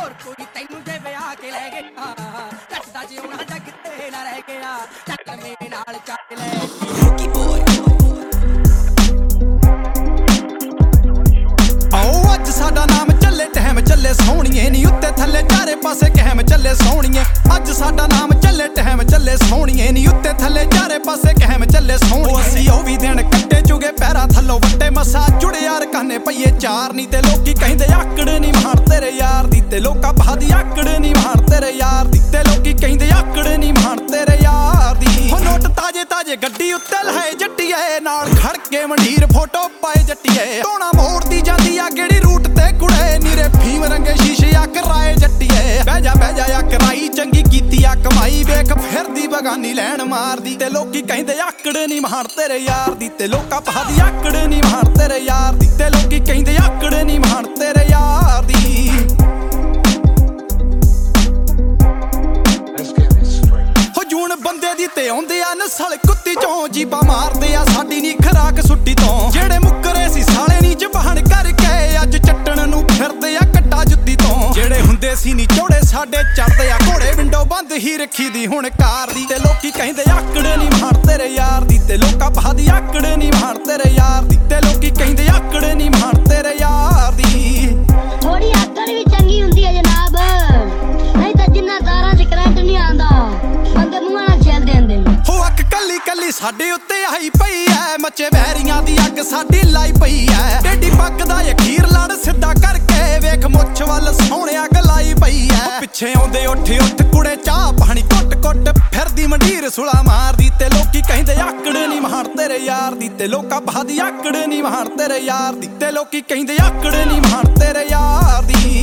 ਹੋਰ ਕੋਈ ਤੈਨੂੰ ਜੇ ਵਿਆਹ ਕੇ ਲੈ ਗਿਆ ਕੱਟਦਾ ਜਿਉਣਾ ਜੱਗ ਤੇ ਨਾ ਰਹਿ ਗਿਆ ਚੱਲ ਮੇਰੇ ਨਾਲ ਚੱਲ ਲੈ ਕੀ ਬੋਏ ਆਓ ਅੱਜ ਸਾਡਾ ਨਾਮ ਚੱਲੇ ਟਹਿਮ ਚੱਲੇ ਸੋਹਣੀਏ ਨੀ ਉੱਤੇ ਥੱਲੇ ਚਾਰੇ ਪਾਸੇ ਕਹਿਮ ਚੱਲੇ ਸੋਹਣੀਏ ਅੱਜ ਸਾਡਾ ਨਾਮ ਚੱਲੇ ਟਹਿਮ ਚੱਲੇ ਸੋਹਣੀਏ ਨੀ ਉੱਤੇ ਥੱਲੇ ਚਾਰੇ ਪਾਸੇ ਕਹਿਮ ਚੱਲੇ ਸੋਹਣੀਏ ਅਸੀਂ ਉਹ ਵੀ ਦਿਨ ਕੱਟੇ ਚੁਗੇ ਪੈਰਾਂ ਥੱਲੋਂ ਵੱਟੇ ਮਸਾ ਜੁੜੇ ਯਾਰ ਕਾਨੇ ਪਈਏ ਚਾਰ ਨੀ ਤੇ ਲੋਕੀ ਕਹਿੰਦੇ ਆਕੜ ਨੀ ਮਾਰ ਤੇਰੇ ਯਾਰ ਦੀ ਤੇ ਲੋਕਾਂ ਬਾਦੀ ਆਕੜ ਨੀ ਮਾਰ ਤੇਰੇ ਯਾਰ ਦੀ ਤੇ ਲੋਕੀ ਕਹਿੰਦੇ ਆਕੜ ਨੀ ਮਾਰ ਤੇਰੇ ਯਾਰ ਦੀ ਹੋ ਨੋਟ ਤਾਜੇ ਤਾਜੇ ਗੱਡੀ ਉੱਤੇ ਲਹੇ ਜੱਟੀਏ ਨਾਲ ਖੜ ਕੇ ਮੰਡੀਰ ਫੋਟੋ ਪਾਏ ਜੱਟੀਏ ਟੋਣਾ ਮੋੜਦੀ ਜਾਂਦੀ ਆ ਕਿਹੜੀ ਰੂਟ ਤੇ ਕੁੜੇ ਨੀਰੇ ਫੀਮ ਰੰਗੇ ਸ਼ੀਸ਼ੇ ਆ ਕਰਾਏ ਜੱਟੀਏ ਬਹਿ ਜਾ ਆ ਕਰਾਈ ਚੰਗੀ ਕੀਤੀ ਆ ਕਮਾਈ ਵੇਖ ਫਿਰਦੀ ਬਗਾਨੀ ਲੈਣ ਮਾਰਦੀ ਤੇ ਲੋਕੀ ਕਹਿੰਦੇ ਆਕੜ ਨੀ ਮਾਰ ਤੇਰੇ ਯਾਰ ਦੀ ਤੇ ਲੋਕਾਂ ਬਾਦੀ ਆਕੜ ਨੀ ਮਾਰ ਤੇਰੇ ਯਾਰ ਦੀ ਤੇ ਲੋਕੀ ਕਹਿੰਦੇ ਆਕੜ ਨੀ ਮਾਰ ਤੇਰੇ ਯਾਰ ਦੀ ਹੋ ਜੂਨ ਬੰਦੇ ਦੀ ਤੇ ਆਉਂਦੇ ਆ ਨਸਲ ਕੁੱਤੀ ਚੋਂ ਜੀਬਾ ਮਾਰਦੇ ਆ ਸਾਡੀ ਨੀ ਖਰਾਕ ਸੁੱਟੀ ਤੋਂ ਜਿਹੜੇ ਮੁੱਕਰੇ ਸੀ ਸਾਲੇ ਨੀ ਜ਼ਬਾਨ ਕਰਕੇ ਅੱਜ ਚੱਟਣ ਨੂੰ ਫਿਰਦੇ ਆ ਕੱਟਾ ਜੁੱਤੀ ਤੋਂ ਜਿਹੜੇ ਹੁੰਦੇ ਸੀ ਨੀ ਚੋੜੇ ਸਾਡੇ ਚੜਦੇ ਆ ਘੋੜੇ ਵਿੰਡੋ ਬੰਦ ਹੀ ਰੱਖੀ ਦੀ ਹੁਣ ਕਾਰ ਦੀ ਤੇ ਲੋਕੀ ਕਹਿੰਦੇ ਆਕੜ ਨੀ ਮਾਰ ਤੇਰੇ ਯਾਰ ਦੀ ਤੇ ਲੋਕਾਂ ਬਾਦੀ ਆਕੜ ਨੀ ਮਾਰ ਤੇਰੇ ਯਾਰ ਦੀ ਤੇ ਲੋਕੀ ਕਹਿੰਦੇ ਆਕੜ ਨੀ ਮਾਰ ਤੇਰੇ ਯਾਰ ਦੀ ਥੋੜੀ ਆਕੜ ਵੀ ਚੰਗੀ ਹੁੰਦੀ ਹੈ ਜਨਾਬ ਨਹੀਂ ਤਾਂ ਜਿੰਨਾ ਤਾਰਾਂ 'ਚ ਕਰੰਟ ਨਹੀਂ ਆਉਂਦਾ ਬੰਦੇ ਮੂੰਹਾਂ ਨਾਲ ਛੇਲ ਦਿੰਦੇ ਨੇ ਹੋ ਅੱਖ ਕੱਲੀ ਕੱਲੀ ਸਾਡੇ ਉੱਤੇ ਆਈ ਪਈ ਐ ਮੱਚੇ ਵੈਰੀਆਂ ਦੀ ਅੱਗ ਸਾਡੀ ਲਾਈ ਪਈ ਐ ਡੇਡੀ ਪੱਕ ਦਾ ਅਖੀਰ ਲੜ ਸਿੱਧਾ ਕਰਕੇ ਵੇਖ ਮੁੱਛ ਵੱਲ ਸੋਹਣਿਆ ਗਲਾਈ ਪਈ ਐ ਪਿੱਛੇ ਆਉਂਦੇ ਉੱਠ ਕੁੜੇ ਚਾਹ ਪਾਣੀ ਕੁੱਟ ਫਿਰਦੀ ਮੰਡੀਰ ਸੁਲਾ ਮਾਰਦੀ ਤੇ ਲੋਕੀ ਕਹਿੰਦੇ ਆਕੜ ਨੀ ਮਾਰ ਤੇਰੇ ਯਾਰ ਦੀ ਤੇ ਲੋਕਾਂ ਬਾਦੀ ਆਕੜ ਨੀ ਮਾਰ ਤੇਰੇ ਯਾਰ ਦੀ ਤੇ ਲੋਕੀ ਕਹਿੰਦੇ ਆਕੜ ਨੀ ਮਾਰ ਤੇਰੇ ਯਾਰ ਦੀ